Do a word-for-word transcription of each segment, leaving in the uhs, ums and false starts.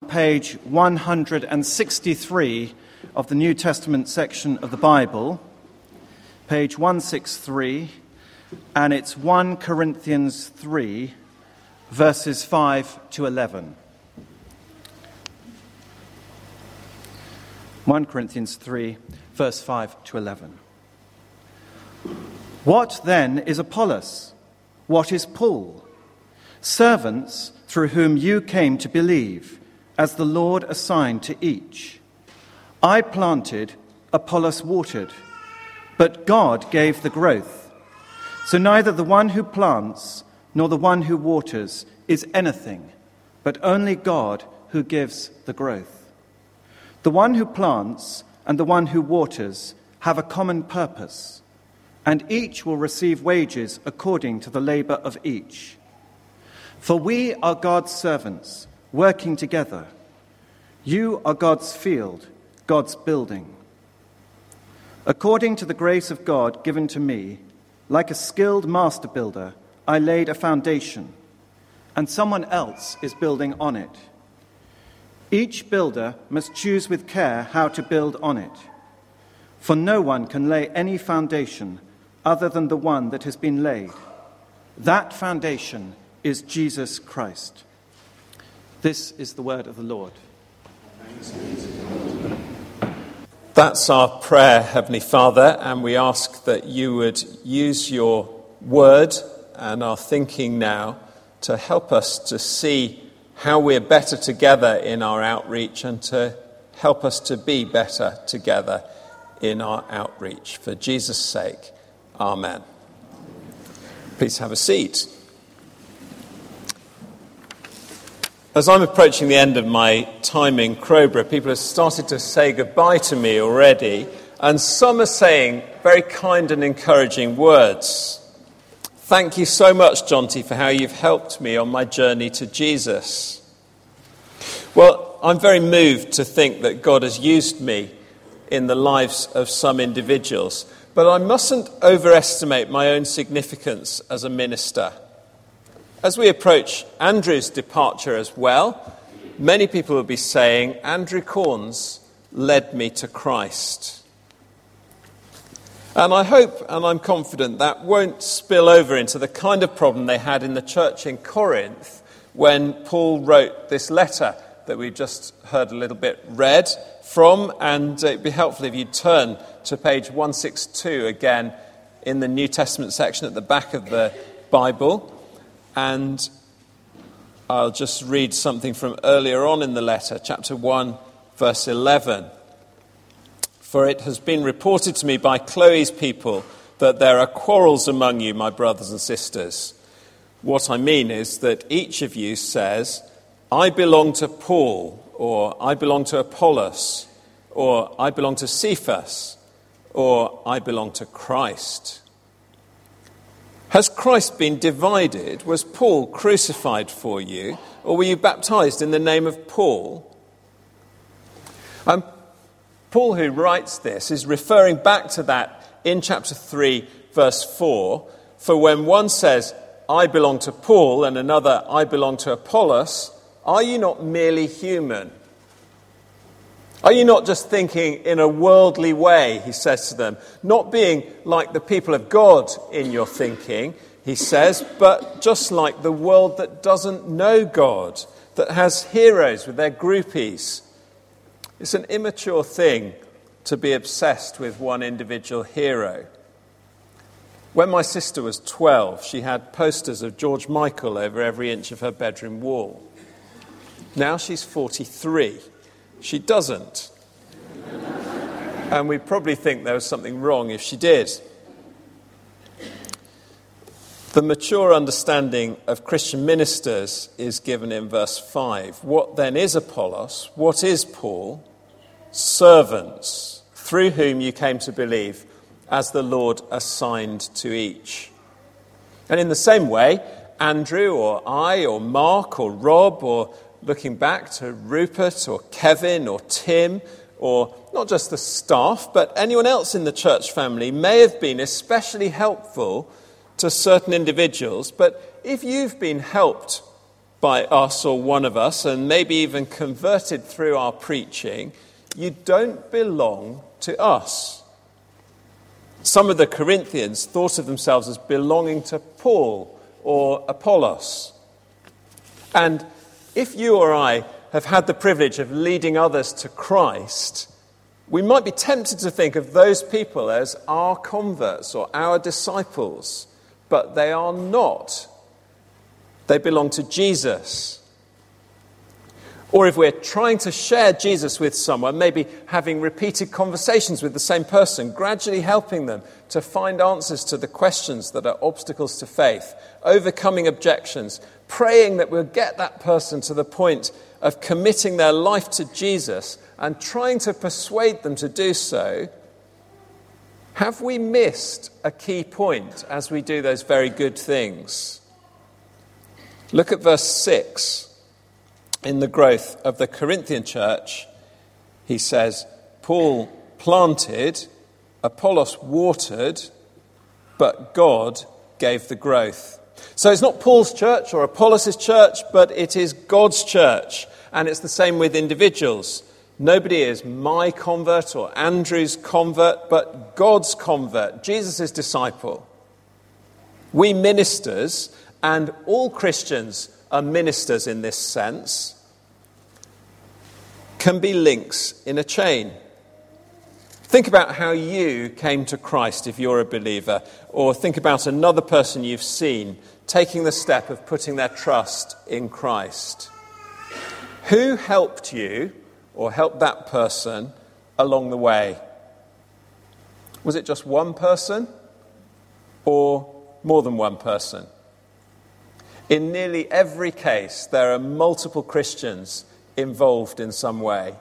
page one hundred sixty-three of the New Testament section of the Bible, page one sixty-three, and it's First Corinthians three, verses five to eleven. First Corinthians three, verse five to eleven. What then is Apollos? What is Paul? Servants through whom you came to believe, as the Lord assigned to each. I planted, Apollos watered, but God gave the growth. So neither the one who plants nor the one who waters is anything, but only God who gives the growth. The one who plants and the one who waters have a common purpose, and each will receive wages according to the labor of each. For we are God's servants, working together. You are God's field, God's building. According to the grace of God given to me, like a skilled master builder, I laid a foundation, and someone else is building on it. Each builder must choose with care how to build on it. For no one can lay any foundation other than the one that has been laid. That foundation is Jesus Christ. This is the word of the Lord. That's our prayer, Heavenly Father, and we ask that you would use your word and our thinking now to help us to see how we're better together in our outreach and to help us to be better together in our outreach. For Jesus' sake, amen. Please have a seat. As I'm approaching the end of my time in Crowborough, people have started to say goodbye to me already, and some are saying very kind and encouraging words. Thank you so much, Jonty, for how you've helped me on my journey to Jesus. Well, I'm very moved to think that God has used me in the lives of some individuals, but I mustn't overestimate my own significance as a minister. As we approach Andrew's departure as well, many people will be saying, Andrew Corns led me to Christ. And I hope and I'm confident that won't spill over into the kind of problem they had in the church in Corinth when Paul wrote this letter that we've just heard a little bit read from. And it'd be helpful if you turn to page one sixty-two again in the New Testament section at the back of the Bible. And I'll just read something from earlier on in the letter, chapter one, verse eleven. For it has been reported to me by Chloe's people that there are quarrels among you, my brothers and sisters. What I mean is that each of you says, I belong to Paul, or I belong to Apollos, or I belong to Cephas, or I belong to Christ. Has Christ been divided? Was Paul crucified for you? Or were you baptized in the name of Paul? Um, Paul, who writes this, is referring back to that in chapter three, verse four. For when one says, I belong to Paul, and another, I belong to Apollos, are you not merely human? Are you not just thinking in a worldly way, he says to them, not being like the people of God in your thinking, he says, but just like the world that doesn't know God, that has heroes with their groupies. It's an immature thing to be obsessed with one individual hero. When my sister was twelve, she had posters of George Michael over every inch of her bedroom wall. Now she's forty-three. She doesn't. And we probably think there was something wrong if she did. The mature understanding of Christian ministers is given in verse five. What then is Apollos? What is Paul? Servants, through whom you came to believe, as the Lord assigned to each. And in the same way, Andrew or I or Mark or Rob, or looking back to Rupert or Kevin or Tim, or not just the staff, but anyone else in the church family may have been especially helpful to certain individuals. But if you've been helped by us or one of us, and maybe even converted through our preaching, you don't belong to us. Some of the Corinthians thought of themselves as belonging to Paul or Apollos. And if you or I have had the privilege of leading others to Christ, we might be tempted to think of those people as our converts or our disciples, but they are not. They belong to Jesus. Or if we're trying to share Jesus with someone, maybe having repeated conversations with the same person, gradually helping them to find answers to the questions that are obstacles to faith, overcoming objections, praying that we'll get that person to the point of committing their life to Jesus and trying to persuade them to do so, have we missed a key point as we do those very good things? Look at verse six. In the growth of the Corinthian church, he says, Paul planted, Apollos watered, but God gave the growth. So it's not Paul's church or Apollos' church, but it is God's church. And it's the same with individuals. Nobody is my convert or Andrew's convert, but God's convert, Jesus' disciple. We ministers, and all Christians are ministers in this sense, can be links in a chain. Think about how you came to Christ if you're a believer, or think about another person you've seen taking the step of putting their trust in Christ. Who helped you or helped that person along the way? Was it just one person or more than one person? In nearly every case, there are multiple Christians involved in some way.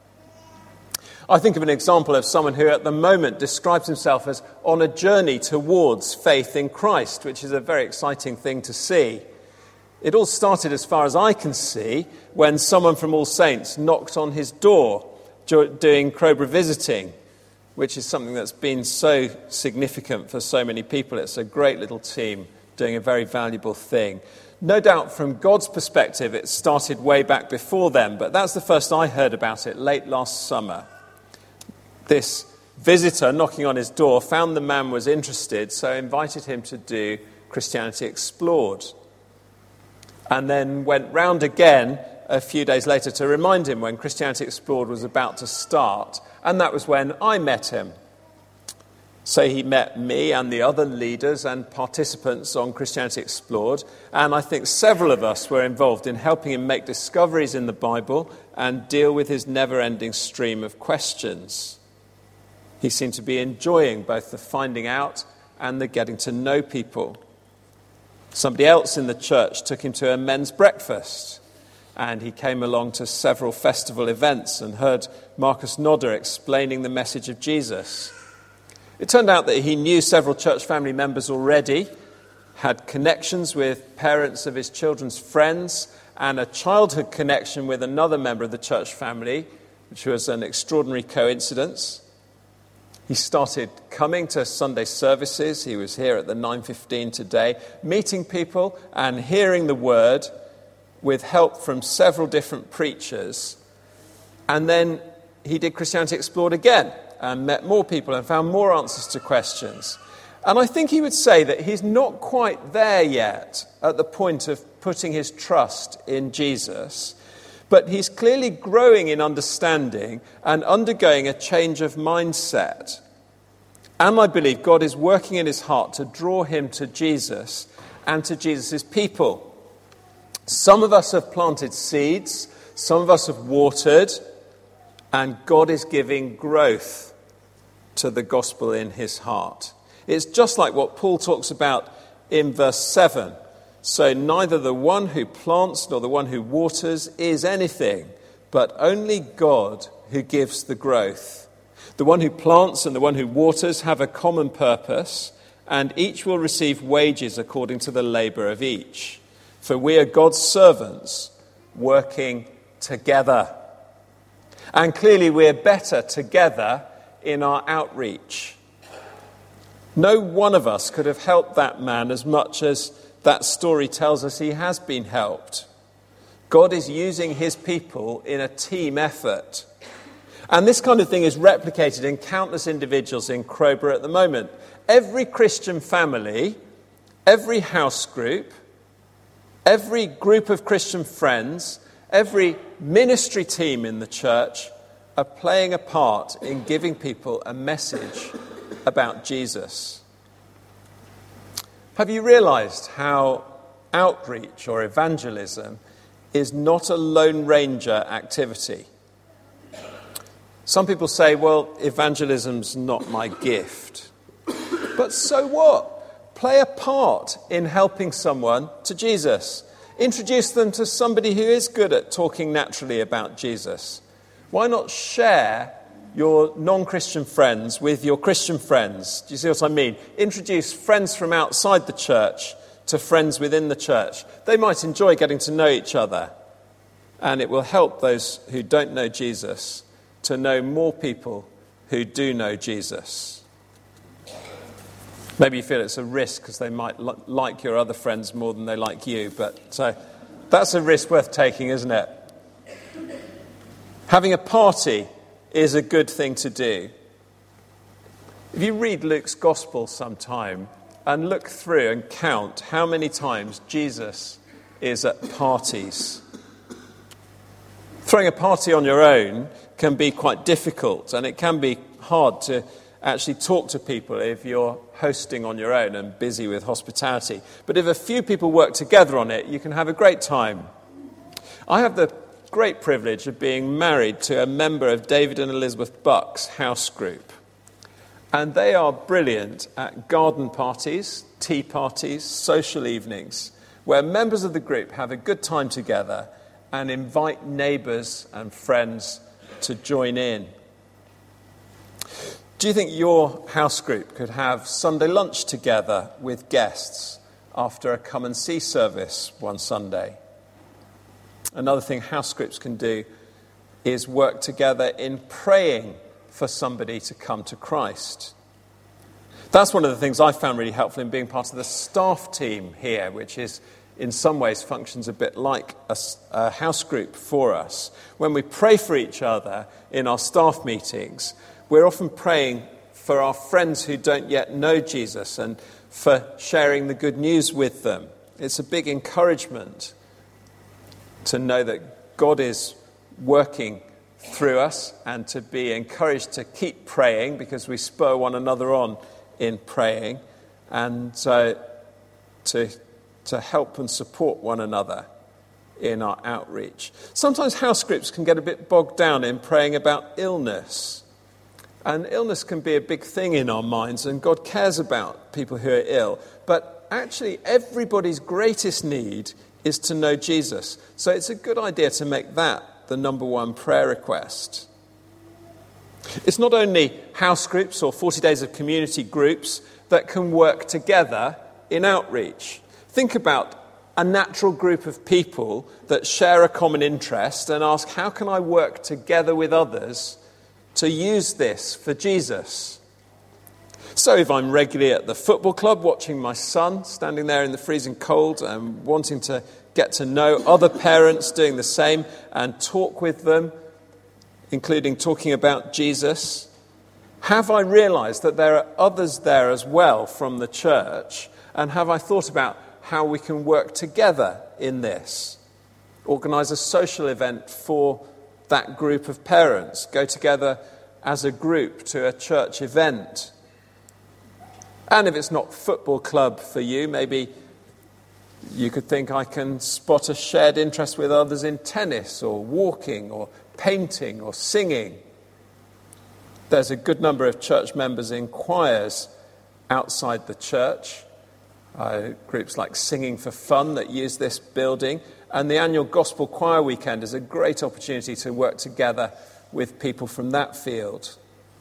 I think of an example of someone who at the moment describes himself as on a journey towards faith in Christ, which is a very exciting thing to see. It all started, as far as I can see, when someone from All Saints knocked on his door doing Crowborough visiting, which is something that's been so significant for so many people. It's a great little team doing a very valuable thing. No doubt from God's perspective it started way back before then, but that's the first I heard about it late last summer. This visitor knocking on his door found the man was interested, so invited him to do Christianity Explored. And then went round again a few days later to remind him when Christianity Explored was about to start, and that was when I met him. So he met me and the other leaders and participants on Christianity Explored, and I think several of us were involved in helping him make discoveries in the Bible and deal with his never-ending stream of questions. He seemed to be enjoying both the finding out and the getting to know people. Somebody else in the church took him to a men's breakfast, and he came along to several festival events and heard Marcus Nodder explaining the message of Jesus. It turned out that he knew several church family members already, had connections with parents of his children's friends, and a childhood connection with another member of the church family, which was an extraordinary coincidence. He started coming to Sunday services. He was here at the nine fifteen today, meeting people and hearing the word with help from several different preachers. And then he did Christianity Explored again and met more people and found more answers to questions. And I think he would say that he's not quite there yet at the point of putting his trust in Jesus, but he's clearly growing in understanding and undergoing a change of mindset. And I believe God is working in his heart to draw him to Jesus and to Jesus' people. Some of us have planted seeds, some of us have watered, and God is giving growth to the gospel in his heart. It's just like what Paul talks about in verse seven. So neither the one who plants nor the one who waters is anything, but only God who gives the growth. The one who plants and the one who waters have a common purpose, and each will receive wages according to the labor of each. For we are God's servants working together. And clearly we're better together in our outreach. No one of us could have helped that man as much as that story tells us he has been helped. God is using his people in a team effort. And this kind of thing is replicated in countless individuals in Crowborough at the moment. Every Christian family, every house group, every group of Christian friends, every ministry team in the church are playing a part in giving people a message about Jesus. Have you realized how outreach or evangelism is not a Lone Ranger activity? Some people say, well, evangelism's not my gift. But so what? Play a part in helping someone to Jesus. Introduce them to somebody who is good at talking naturally about Jesus. Why not share your non-Christian friends with your Christian friends? Do you see what I mean? Introduce friends from outside the church to friends within the church. They might enjoy getting to know each other, and it will help those who don't know Jesus to know more people who do know Jesus. Maybe you feel it's a risk because they might li- like your other friends more than they like you, but so that's a risk worth taking, isn't it? Having a party is a good thing to do. If you read Luke's Gospel sometime and look through and count how many times Jesus is at parties. Throwing a party on your own can be quite difficult, and it can be hard to actually talk to people if you're hosting on your own and busy with hospitality. But if a few people work together on it, you can have a great time. I have the great privilege of being married to a member of David and Elizabeth Buck's house group. And they are brilliant at garden parties, tea parties, social evenings, where members of the group have a good time together and invite neighbours and friends to join in. Do you think your house group could have Sunday lunch together with guests after a come and see service one Sunday? Another thing house groups can do is work together in praying for somebody to come to Christ. That's one of the things I found really helpful in being part of the staff team here, which is in some ways functions a bit like a, a house group for us. When we pray for each other in our staff meetings, we're often praying for our friends who don't yet know Jesus and for sharing the good news with them. It's a big encouragement to know that God is working through us and to be encouraged to keep praying because we spur one another on in praying, and uh, to to help and support one another in our outreach. Sometimes house groups can get a bit bogged down in praying about illness. And illness can be a big thing in our minds, and God cares about people who are ill. But actually, everybody's greatest need is to know Jesus. So it's a good idea to make that the number one prayer request. It's not only house groups or forty days of community groups that can work together in outreach. Think about a natural group of people that share a common interest and ask, how can I work together with others to use this for Jesus? So if I'm regularly at the football club watching my son standing there in the freezing cold and wanting to get to know other parents doing the same and talk with them, including talking about Jesus, have I realized that there are others there as well from the church? And have I thought about how we can work together in this? Organise a social event for that group of parents. Go together as a group to a church event. And if it's not football club for you, maybe you could think I can spot a shared interest with others in tennis or walking or painting or singing. There's a good number of church members in choirs outside the church. Uh, groups like Singing for Fun that use this building. And the annual Gospel Choir Weekend is a great opportunity to work together with people from that field.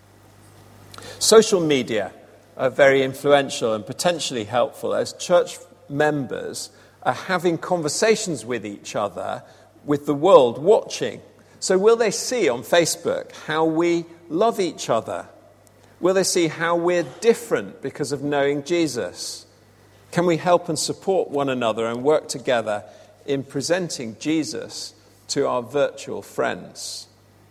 Social media are very influential and potentially helpful as church members are having conversations with each other, with the world watching. So will they see on Facebook how we love each other? Will they see how we're different because of knowing Jesus? Can we help and support one another and work together in presenting Jesus to our virtual friends?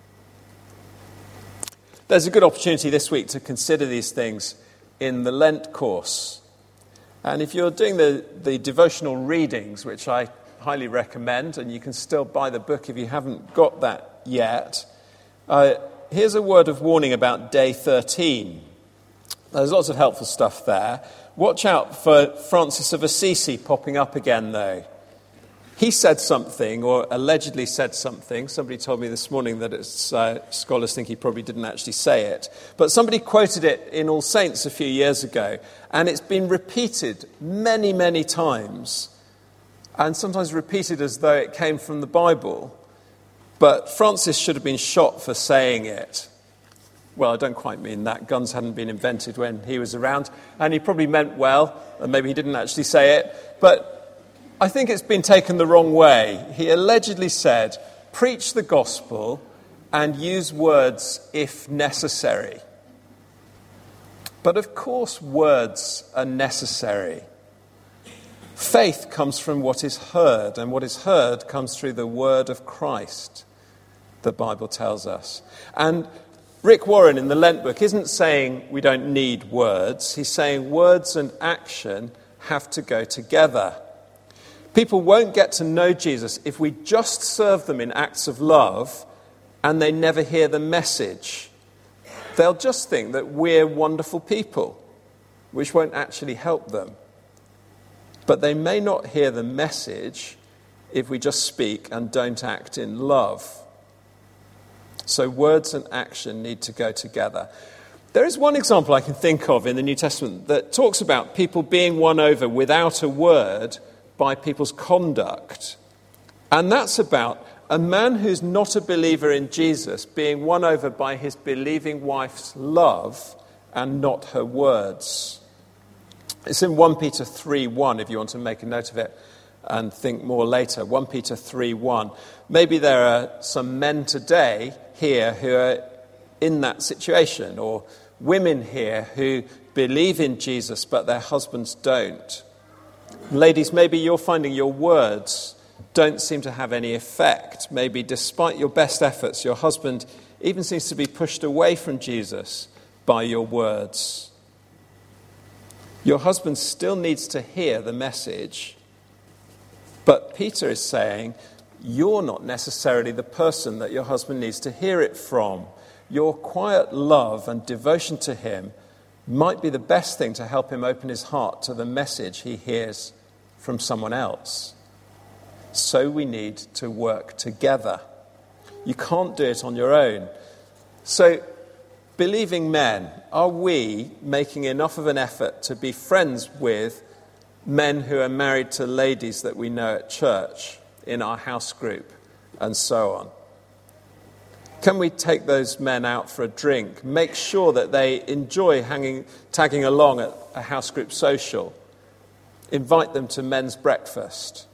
There's a good opportunity this week to consider these things in the Lent course. And if you're doing the, the devotional readings, which I highly recommend, and you can still buy the book if you haven't got that yet, uh, here's a word of warning about day thirteen. There's lots of helpful stuff there. Watch out for Francis of Assisi popping up again, though. He said something, or allegedly said something. Somebody told me this morning that it's, uh, scholars think he probably didn't actually say it. But somebody quoted it in All Saints a few years ago, and it's been repeated many, many times, and sometimes repeated as though it came from the Bible. But Francis should have been shot for saying it. Well, I don't quite mean that. Guns hadn't been invented when he was around, and he probably meant well, and maybe he didn't actually say it. But I think it's been taken the wrong way. He allegedly said, preach the gospel and use words if necessary. But of course words are necessary. Faith comes from what is heard, and what is heard comes through the word of Christ, the Bible tells us. And Rick Warren in the Lent book isn't saying we don't need words. He's saying words and action have to go together. People won't get to know Jesus if we just serve them in acts of love and they never hear the message. They'll just think that we're wonderful people, which won't actually help them. But they may not hear the message if we just speak and don't act in love. So words and action need to go together. There is one example I can think of in the New Testament that talks about people being won over without a word by people's conduct. And that's about a man who's not a believer in Jesus being won over by his believing wife's love and not her words. It's in First Peter three one, if you want to make a note of it and think more later. First Peter three one. Maybe there are some men today here who are in that situation, or women here who believe in Jesus but their husbands don't. Ladies, maybe you're finding your words don't seem to have any effect. Maybe despite your best efforts, your husband even seems to be pushed away from Jesus by your words. Your husband still needs to hear the message, but Peter is saying you're not necessarily the person that your husband needs to hear it from. Your quiet love and devotion to him might be the best thing to help him open his heart to the message he hears from someone else. So we need to work together. You can't do it on your own. So, believing men, are we making enough of an effort to be friends with men who are married to ladies that we know at church, in our house group, and so on? Can we take those men out for a drink? Make sure that they enjoy hanging, tagging along at a house group social. Invite them to men's breakfast.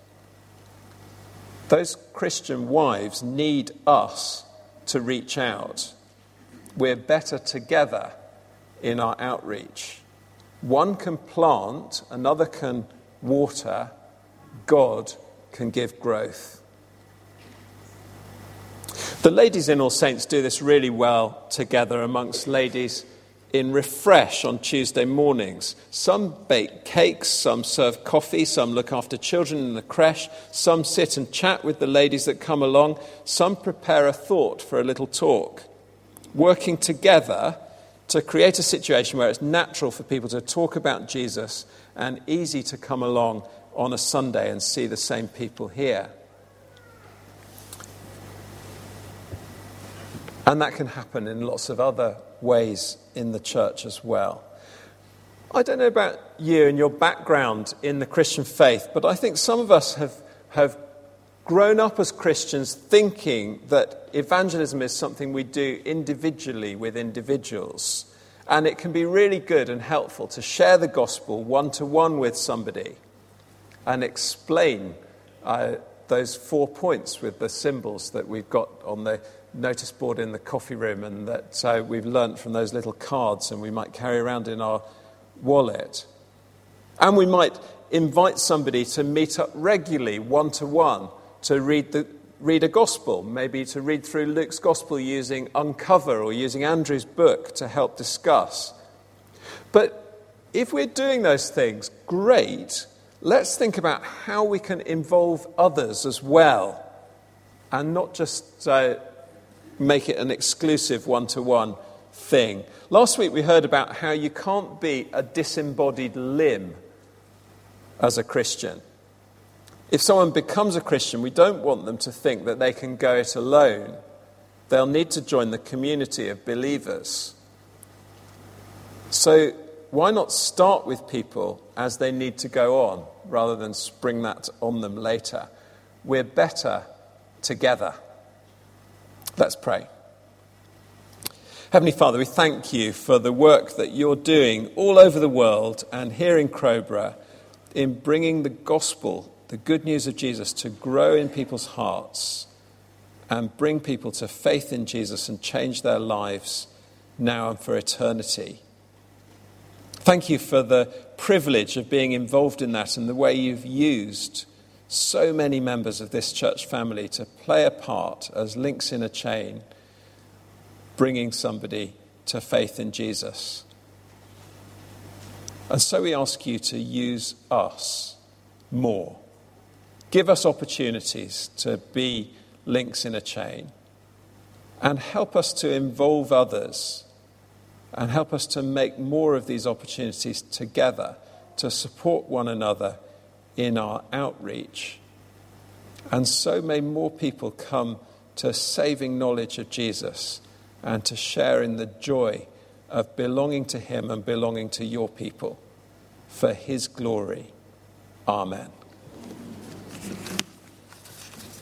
Those Christian wives need us to reach out. We're better together in our outreach. One can plant, another can water. God can give growth. The ladies in All Saints do this really well together amongst ladies in Refresh on Tuesday mornings. Some bake cakes, some serve coffee, some look after children in the creche, some sit and chat with the ladies that come along, some prepare a thought for a little talk. Working together to create a situation where it's natural for people to talk about Jesus and easy to come along on a Sunday and see the same people here. And that can happen in lots of other ways in the church as well. I don't know about you and your background in the Christian faith, but I think some of us have, have grown up as Christians thinking that evangelism is something we do individually with individuals. And it can be really good and helpful to share the gospel one-to-one with somebody and explain uh, those four points with the symbols that we've got on the notice board in the coffee room and that uh, we've learnt from those little cards and we might carry around in our wallet. And we might invite somebody to meet up regularly, one-to-one, to read the read a gospel, maybe to read through Luke's gospel using Uncover or using Andrew's book to help discuss. But if we're doing those things, great. Let's think about how we can involve others as well and not just uh, make it an exclusive one-to-one thing. Last week we heard about how you can't be a disembodied limb as a Christian. If someone becomes a Christian, we don't want them to think that they can go it alone. They'll need to join the community of believers. So why not start with people as they need to go on, rather than spring that on them later? We're better together. Let's pray. Heavenly Father, we thank you for the work that you're doing all over the world and here in Crowborough in bringing the gospel, the good news of Jesus, to grow in people's hearts and bring people to faith in Jesus and change their lives now and for eternity. Thank you for the privilege of being involved in that and the way you've used so many members of this church family to play a part as links in a chain, bringing somebody to faith in Jesus. And so we ask you to use us more. Give us opportunities to be links in a chain, and help us to involve others, and help us to make more of these opportunities together to support one another in our outreach. And so may more people come to saving knowledge of Jesus and to share in the joy of belonging to him and belonging to your people for his glory. Amen.